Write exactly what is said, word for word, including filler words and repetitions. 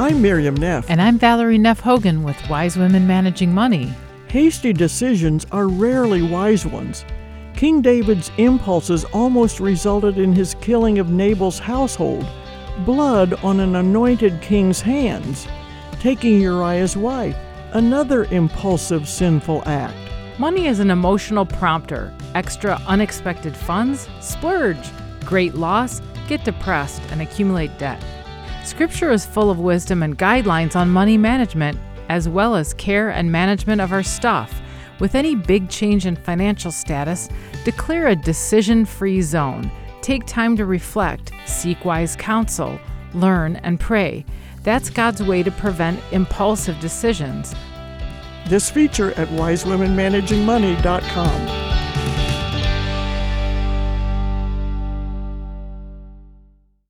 I'm Miriam Neff. And I'm Valerie Neff Hogan with Wise Women Managing Money. Hasty decisions are rarely wise ones. King David's impulses almost resulted in his killing of Nabal's household, blood on an anointed king's hands, taking Uriah's wife, another impulsive sinful act. Money is an emotional prompter. Extra unexpected funds? Splurge. Great loss? Get depressed and accumulate debt. Scripture is full of wisdom and guidelines on money management, as well as care and management of our stuff. With any big change in financial status, declare a decision-free zone. Take time to reflect, seek wise counsel, learn, and pray. That's God's way to prevent impulsive decisions. This feature at wise women managing money dot com.